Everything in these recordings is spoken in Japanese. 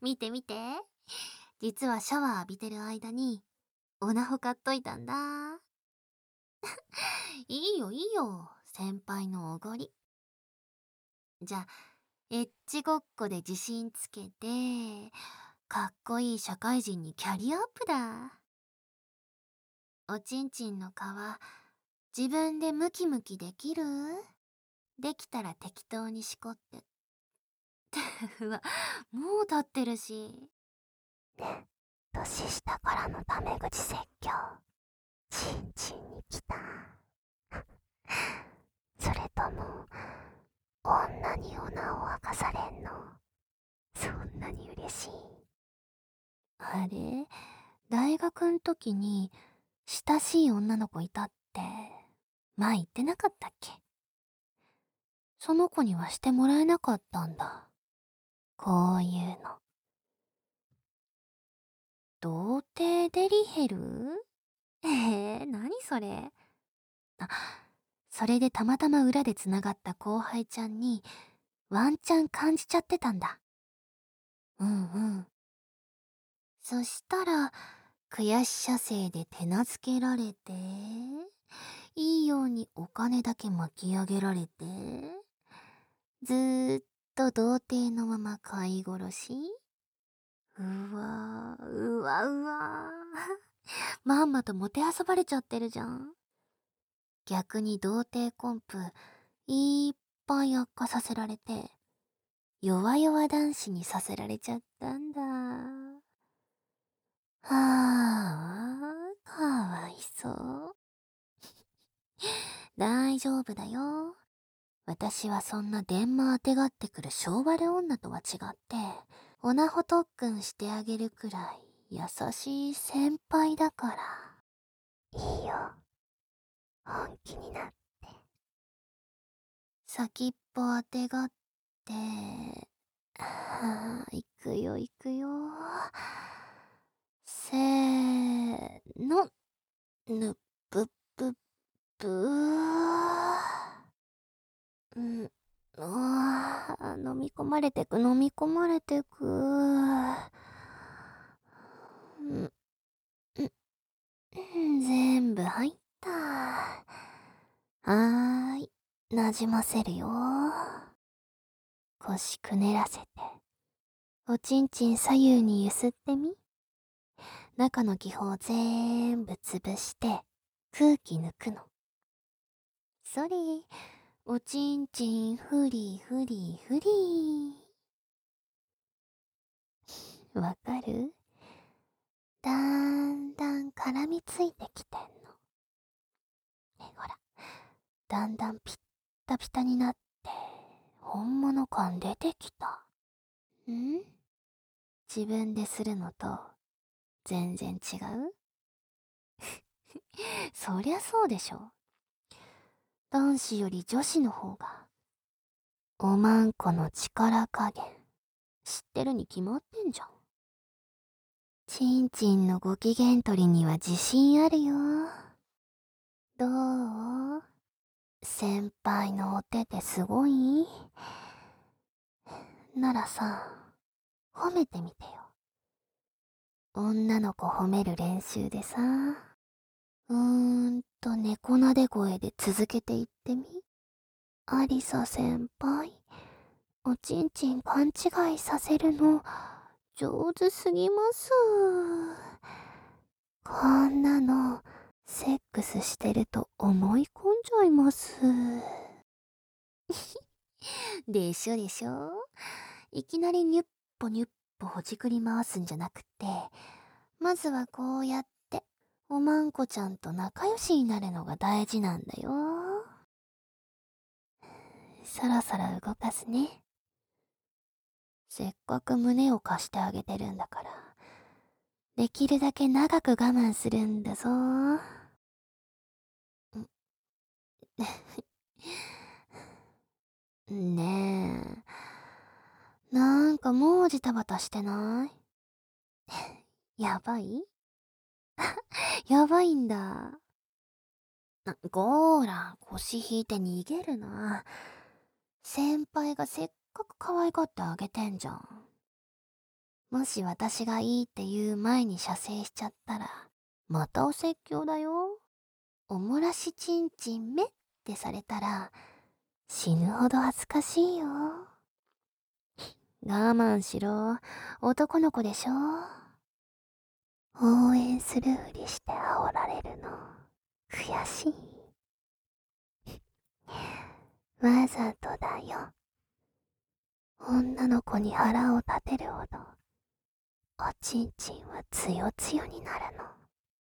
見て見て。実はシャワー浴びてる間に、オナホ買っといたんだ。いいよいいよ、先輩のおごり。じゃあ、エッチごっこで自信つけて、かっこいい社会人にキャリアアップだ。おちんちんの皮、自分でムキムキできる？できたら適当にしこって。うわ、もう立ってるし。 ね、年下からのタメ口説教、ちんちんに来た。それとも、女におなを明かされんの、そんなに嬉しい？ あれ、大学ん時に親しい女の子いたって、前言ってなかったっけ？その子にはしてもらえなかったんだ。こういうの。童貞デリヘル？何それ。あ、それでたまたま裏で繋がった後輩ちゃんに、ワンチャン感じちゃってたんだ。うんうん。そしたら、悔しさせいで手なずけられて、いいようにお金だけ巻き上げられて、ずーっと童貞のまま飼い殺し？うわー、うわうわー。まんまともてあそばれちゃってるじゃん。逆に童貞コンプ、いっぱい悪化させられて、弱々男子にさせられちゃったんだ。はあ、かわいそう。大丈夫だよ。私はそんな電話あてがってくる性悪女とは違って、オナホ特訓してあげるくらい優しい先輩だから。 いいよ、本気になって。 先っぽあてがって、はあ、行くよ行くよ。せーの、ぬっぷっぷっぷー。うん、飲み込まれてく、飲み込まれてく。うん、全部入った。はーい、なじませるよ。腰くねらせて、おちんちん左右にゆすってみ。中の気泡ぜーんぶ潰して空気抜くの。それ、おちんちんフリフリフリ。わかる？だんだん絡みついてきてんの。ほら、だんだんピッタピタになって、本物感出てきた。ん？自分でするのと、全然違う？そりゃそうでしょ。男子より女子の方が、おまんこの力加減、知ってるに決まってんじゃん。ちんちんのご機嫌取りには自信あるよ。どう？先輩のお手ってすごい？ならさ、褒めてみてよ。女の子褒める練習でさ、猫なで声で続けていってみ。アリサ先輩、おちんちん勘違いさせるの、上手すぎます。こんなの、セックスしてると思い込んじゃいます。でしょでしょ？いきなりニュッポニュッポほじくり回すんじゃなくて、まずはこうやって、おまんこちゃんと仲良しになるのが大事なんだよ。そろそろ動かすね。せっかく胸を貸してあげてるんだから、できるだけ長く我慢するんだぞ。ねえ、なんかもうジタバタしてない？やばい？やばいんだ。ごーら、腰引いて逃げるな。先輩がせっかく可愛がってあげてんじゃん。 もし私がいいって言う前に射精しちゃったら、またお説教だよ。おもらしちんちんめってされたら、死ぬほど恥ずかしいよ。我慢しろ。男の子でしょ。 応援するふりして煽られるの、悔しい。わざとだよ。女の子に腹を立てるほど、おちんちんはつよつよになるの。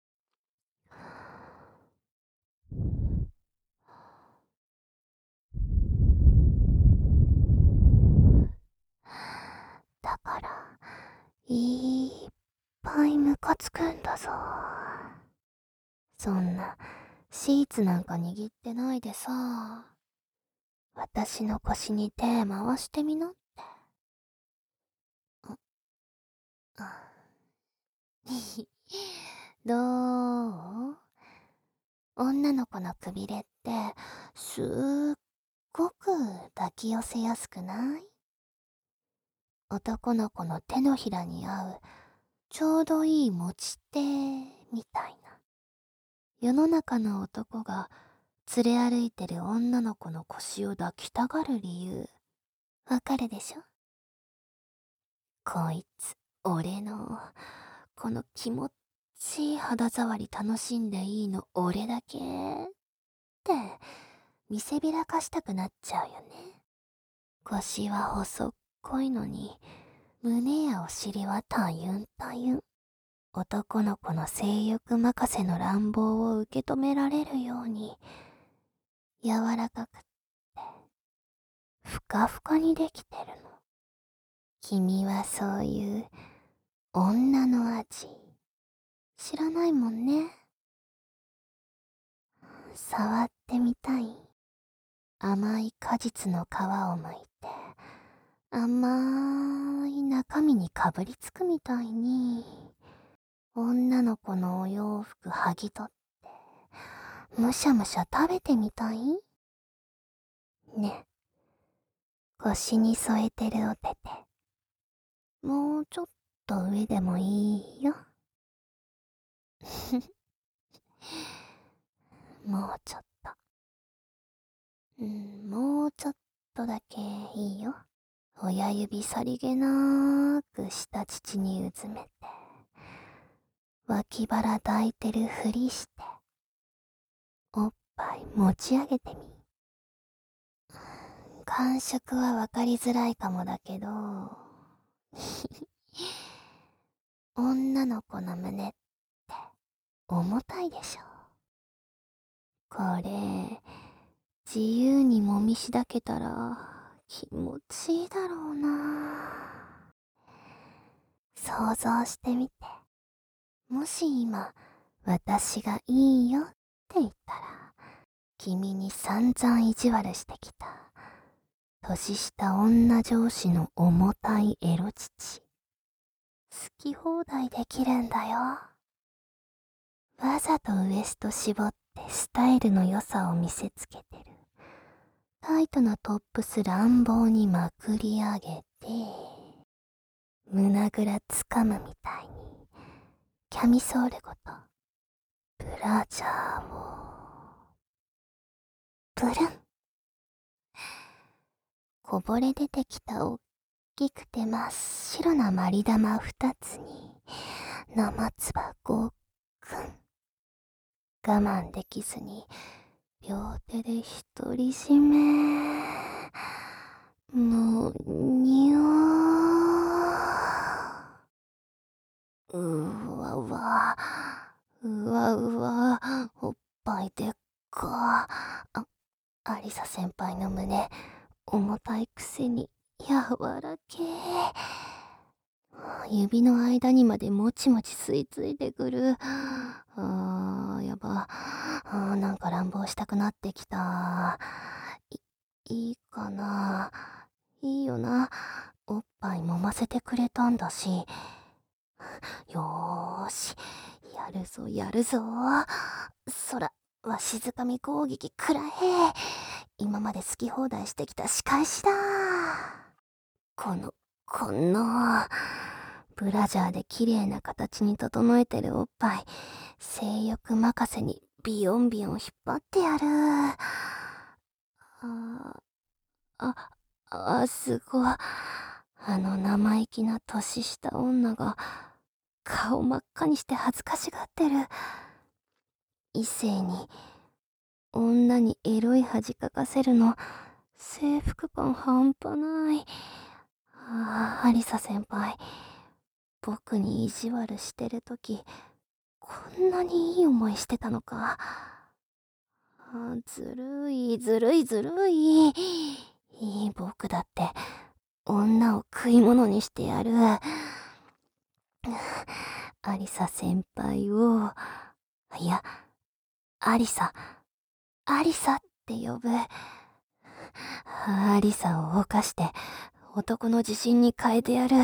だから、いっぱいムカつくんだぞ。 そんな、シーツなんか握ってないでさ、私の腰に手回してみなって。どう？女の子のくびれって、すっごく抱き寄せやすくない？男の子の手のひらに合う、ちょうどいい持ち手みたいな。世の中の男が連れ歩いてる女の子の腰を抱きたがる理由、わかるでしょ？こいつ、俺の、この気持ちいい肌触り楽しんでいいの俺だけって見せびらかしたくなっちゃうよね。腰は細っこいのに、胸やお尻はたゆんたゆん。男の子の性欲任せの乱暴を受け止められるように、柔らかくって、ふかふかにできてるの。君はそういう女の味、知らないもんね。触ってみたい。甘い果実の皮を剥いて、甘い中身にかぶりつくみたいに、女の子のお洋服剥ぎ取って、むしゃむしゃ食べてみたい？ね。腰に添えてるおてて、もうちょっと上でもいいよ。もうちょっと。もうちょっとだけいいよ。親指さりげなーく下乳にうずめて、脇腹抱いてるふりして、おっぱい持ち上げてみ。感触はわかりづらいかもだけど、女の子の胸って重たいでしょ。これ、自由にもみしだけたら気持ちいいだろうな。想像してみて。もし今、私がいいよって言ったら、君に散々意地悪してきた、年下女上司の重たいエロ乳、好き放題できるんだよ。わざとウエスト絞ってスタイルの良さを見せつけてる。タイトなトップス乱暴にまくり上げて、胸ぐらつかむみたいに、キャミソールごと、ブラジャーを、ブルン。こぼれ出てきたおっきくて真っ白なまり玉二つに、生唾ごっくん。我慢できずに、両手で独り占め。もう、におー。うわうわ、うわうわ、おっぱいでっか。アリサ先輩の胸、重たいくせに柔らけー。指の間にまでもちもち吸い付いてくる。やば。なんか乱暴したくなってきた。いいかな。いいよな。おっぱい揉ませてくれたんだし。よーし。やるぞやるぞ。そら、わしづかみ攻撃くらえ。今まで好き放題してきた仕返しだ。この、 ブラジャーで綺麗な形に整えてるおっぱい、性欲任せにビヨンビヨン引っ張ってやる。すごい。生意気な年下女が、顔真っ赤にして恥ずかしがってる。異性に、女にエロい恥かかせるの、征服感半端ない。アリサ先輩、僕に意地悪してるとき、こんなにいい思いしてたのか。ずるい、ずるい、ずるい。僕だって、女を食い物にしてやる。アリサ先輩を、いや、アリサって呼ぶ。アリサを犯して、男の自信に変えてやる。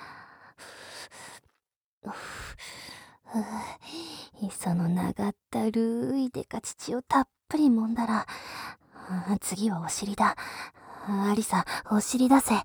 その長ったるいデカ乳をたっぷり揉んだら、次はお尻だ。アリサ、お尻出せ。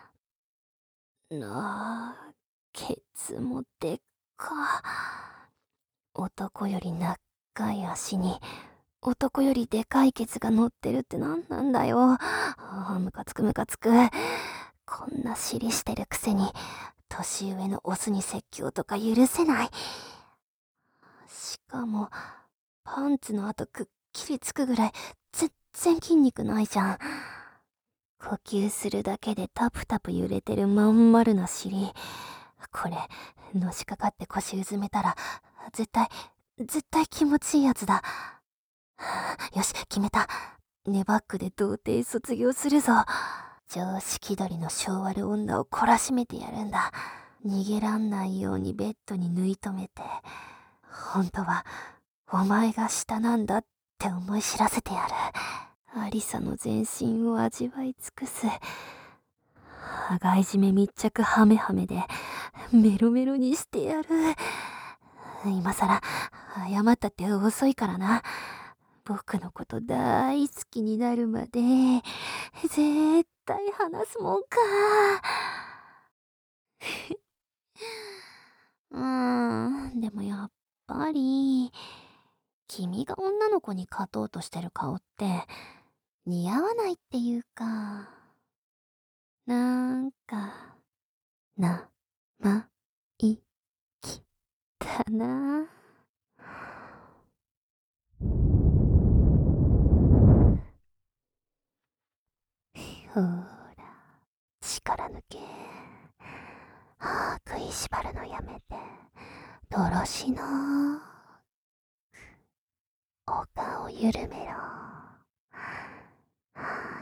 ケツもでっか。男より長い足に、男よりでかいケツが乗ってるって何なんだよ。ムカつくムカつく。こんな尻してるくせに、年上のオスに説教とか許せない。しかも、パンツの跡くっきりつくぐらい、全然筋肉ないじゃん。呼吸するだけでタプタプ揺れてるまん丸な尻。これ、のしかかって腰うずめたら、絶対気持ちいいやつだ。よし、決めた。ネバックで童貞卒業するぞ。常識取りの性悪女を懲らしめてやるんだ。逃げらんないようにベッドに縫い留めて、本当は、お前が下なんだって思い知らせてやる。アリサの全身を味わい尽くす。羽交い締め密着ハメハメで、メロメロにしてやる。今さら、謝ったって遅いからな。僕のこと大好きになるまで、絶対話すもんか。でもやっぱり、君が女の子に勝とうとしてる顔って、似合わないっていうか、なんか、いきだな。ほら、力抜け。食いしばるのやめて。どろしの。お顔緩めろ。はい。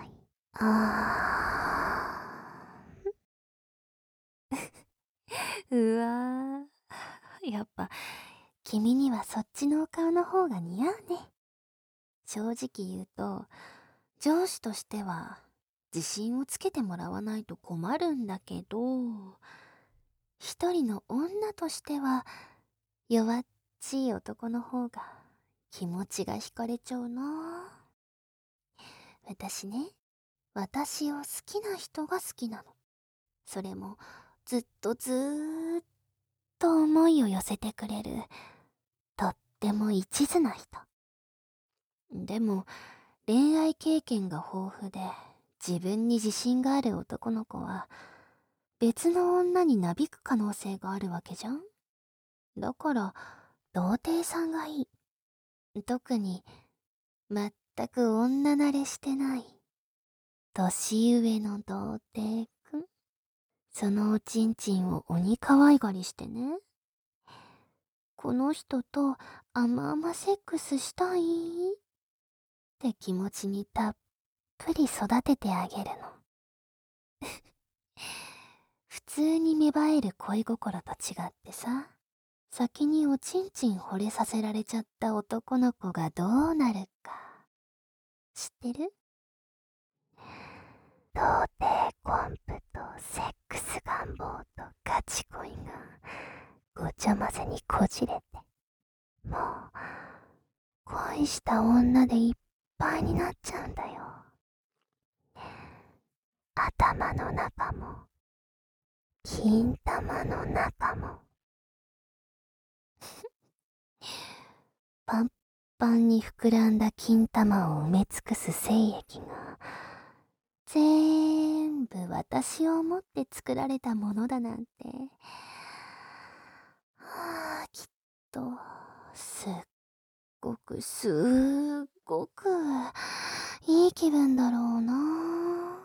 うわー。やっぱ、君にはそっちのお顔の方が似合うね。正直言うと、上司としては、自信をつけてもらわないと困るんだけど、一人の女としては、弱っちい男の方が気持ちが惹かれちゃうな。私ね、私を好きな人が好きなの。それも、ずっとずーっと思いを寄せてくれる、とっても一途な人。でも、恋愛経験が豊富で、自分に自信がある男の子は、別の女になびく可能性があるわけじゃん。だから、童貞さんがいい。特に、全く女慣れしてない。年上の童貞くん。そのおちんちんを鬼可愛がりしてね。この人と甘々セックスしたいって気持ちにたっぷり育ててあげるの。普通に芽生える恋心と違ってさ、先におちんちん惚れさせられちゃった男の子がどうなるか、知ってる？童貞コンプとセックス願望とガチ恋がごちゃ混ぜにこじれて、もう恋した女でいっぱいになっちゃうんだよ。頭の中も金玉の中も。パンパンに膨らんだ金玉を埋め尽くす精液が、全部私を思って作られたものだなんて。きっと、すっごく、いい気分だろうな。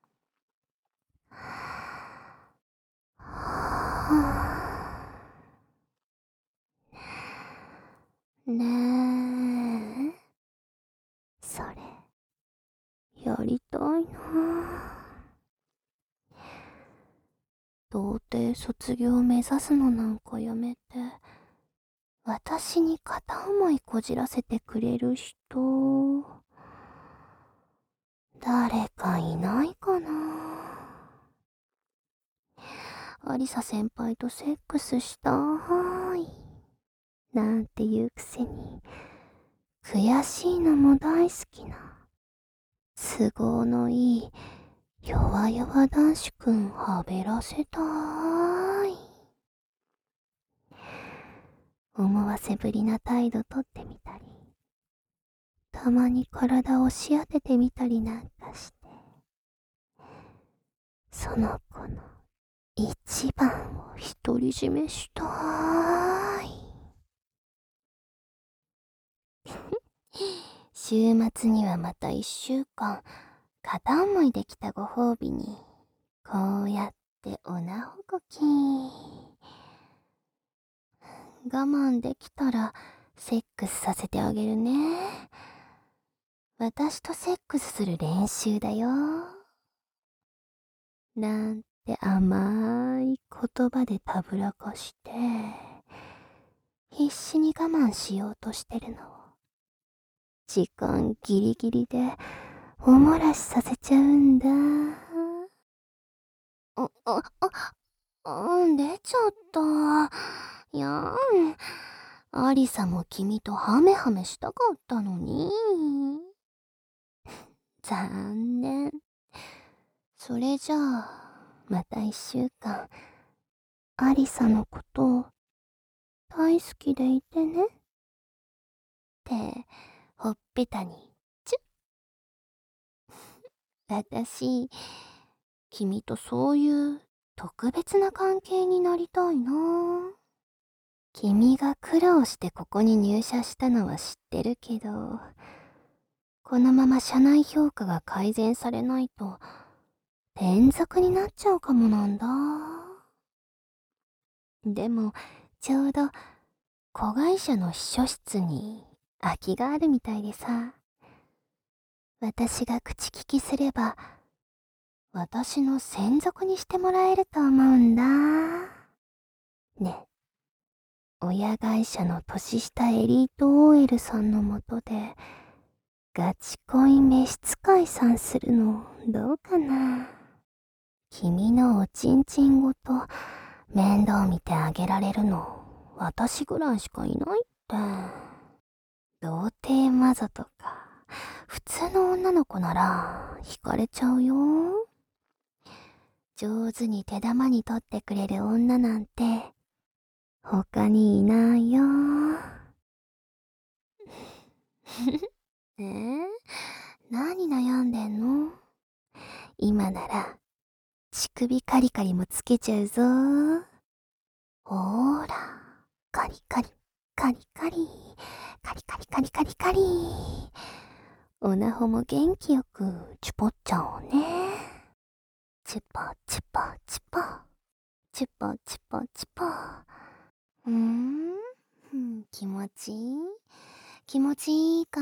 ねえ、それ、やりたいな。童貞卒業目指すのなんかやめて、私に片思いこじらせてくれる人、誰かいないかな。アリサ先輩とセックスしたいなんて言うくせに、悔しいのも大好きな都合のいい弱々男子くんはべらせたい。思わせぶりな態度とってみたり、たまに体を押し当ててみたりなんかして、その子の一番を独り占めしたい。週末にはまた1週間、片思いできたご褒美に、こうやっておなほこき。我慢できたら、セックスさせてあげるね。私とセックスする練習だよ。なんて甘い言葉でたぶらかして、必死に我慢しようとしてるのを、時間ギリギリでおもらしさせちゃうんだ。出ちゃった。やん。アリサも君とハメハメしたかったのに。残念。それじゃあ、また1週間、アリサのこと大好きでいてね。って、ほっぺたに、チュッ。私、君とそういう特別な関係になりたいな。君が苦労してここに入社したのは知ってるけど、このまま社内評価が改善されないと、転属になっちゃうかもなんだ。でも、ちょうど、子会社の秘書室に空きがあるみたいでさ、私が口利きすれば、私の専属にしてもらえると思うんだ。ね、親会社の年下エリート OL さんのもとで、ガチ恋召使いさんするのどうかな。君のおちんちんごと面倒見てあげられるの私ぐらいしかいないって。童貞マゾとか普通の女の子なら惹かれちゃうよ。上手に手玉に取ってくれる女なんて他にいないよ。何悩んでんの？今なら乳首カリカリもつけちゃうぞ。ほーら、カリカリ、カリカリ、カリカリカリカリカリ。おなほも元気よくチュポっちゃおうね。チュポチュポチュポ、チュポチュポチュポ。気持ちいい？気持ちいいか？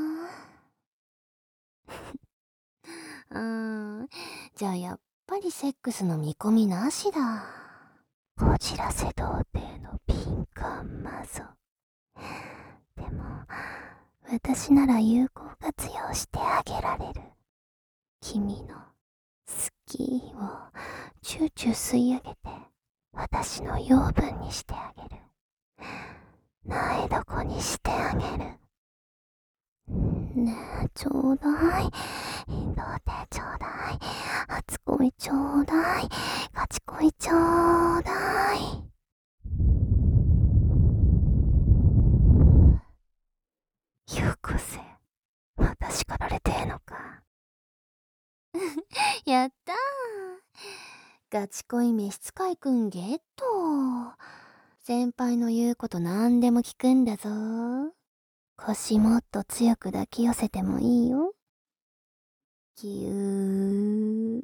じゃあやっぱりセックスの見込みなしだ。こじらせ童貞の敏感マゾ。でも、私なら有効活用してあげられる。君の好きをチューチュー吸い上げて、私の養分にしてあげる。苗床にしてあげる。ねえ、ちょうだい。 ちょうだい。初恋ちょうだい。ガチ恋ちょうだい。よこせ。また叱られてえのか。 やったー。ガチ恋召使いくんゲット。先輩の言うこと何でも聞くんだぞ。 腰もっと強く抱き寄せてもいいよ。 ぎゅー。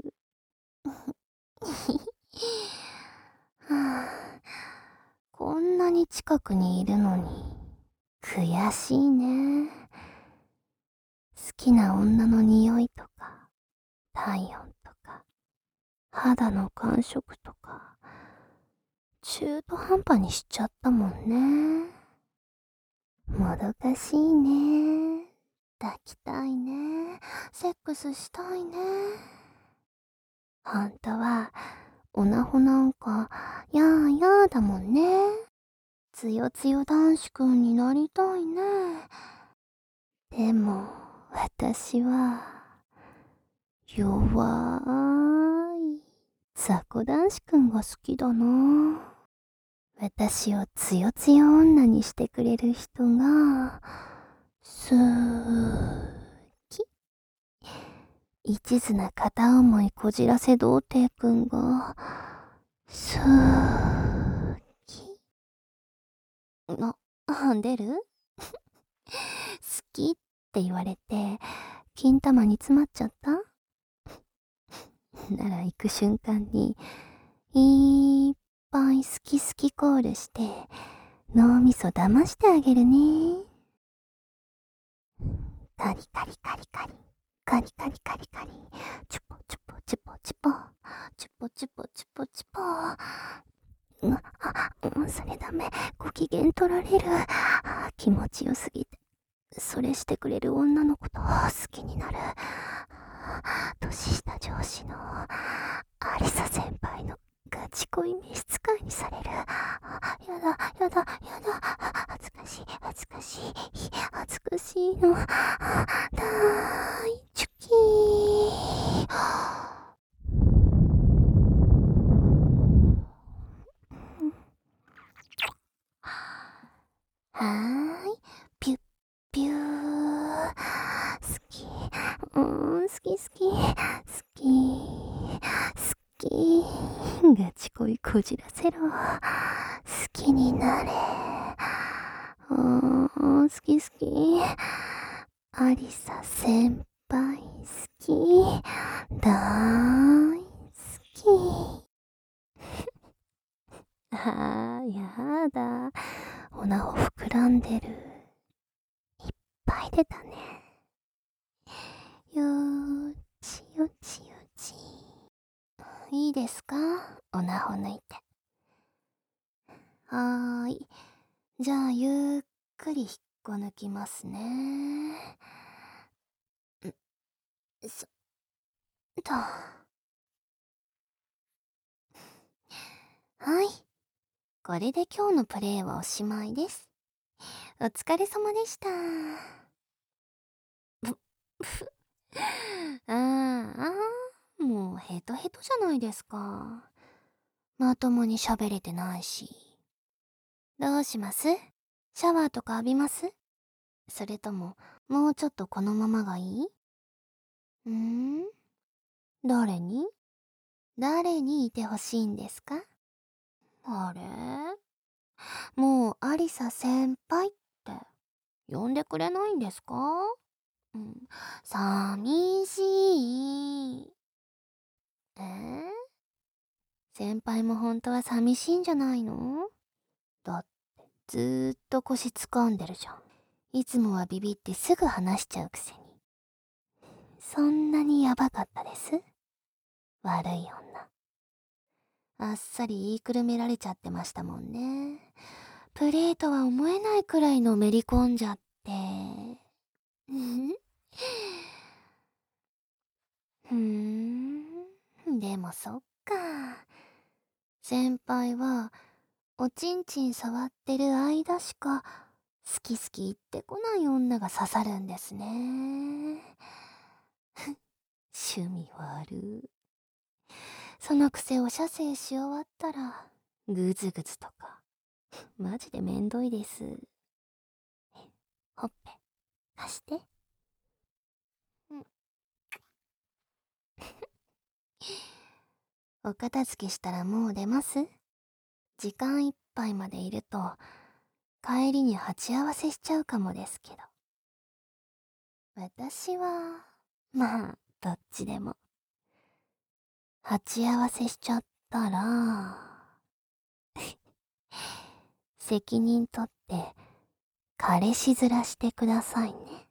はあ、こんなに近くにいるのに悔しいね。好きな女の匂いとか体温とか肌の感触とか中途半端にしちゃったもんね。もどかしいね。抱きたいね。セックスしたいね。ほんとはオナホなんかやーやーだもんね。つよつよ男子くんになりたいね。でも私は弱い雑魚男子くんが好きだな。私をつよつよ女にしてくれる人が好き。一途な片思いこじらせ童貞くんが好き。 出る好きって言われて金玉に詰まっちゃったなら行く瞬間にいっぱい好き好きコールして脳みそ騙してあげるね。カリカリカリカリカリカリカリカリチュポチュポチュポチュポチュポチュポチュポチュポ。それダメ。ご機嫌取られる。気持ちよすぎてそれしてくれる女の子と好きになる。年下上司のアリサ先輩のガチ恋召使いにされる。やだやだやだ。恥ずかしい恥ずかしい恥ずかしいの。大チュキー。はーい、ピュッピュー。好き、好き好き、好き、好き。ガチ恋こじらせろ。好きになれ。好き好き。アリサ先輩好き。大好き。やだ。おなほ膨らんでる。いっぱい出たね。よちよちよち。いいですか？おなほ抜いて。はーい。じゃあゆっくり引っこ抜きますね。と。はい。これで今日のプレイはおしまいです。お疲れ様でした。もうヘトヘトじゃないですか。まともに喋れてないし。どうします？シャワーとか浴びます？それとも、もうちょっとこのままがいい？誰に？誰にいてほしいんですか？あれ？もうアリサ先輩って呼んでくれないんですか？寂しい。先輩も本当は寂しいんじゃないの？だってずーっと腰掴んでるじゃん。いつもはビビってすぐ話しちゃうくせに。そんなにヤバかったです？悪い女。あっさり言いくるめられちゃってましたもんね。プレーとは思えないくらいのめり込んじゃって。でもそっか。先輩は、おちんちん触ってる間しか、好き好き言ってこない女が刺さるんですね。 趣味悪い。そのくせお射精し終わったら、ぐずぐずとか。マジでめんどいです。ほっぺ、貸して。うん。お片付けしたらもう出ます？時間いっぱいまでいると、帰りに鉢合わせしちゃうかもですけど。私は、まあ、どっちでも。鉢合わせしちゃったら、責任取って、彼氏面してくださいね。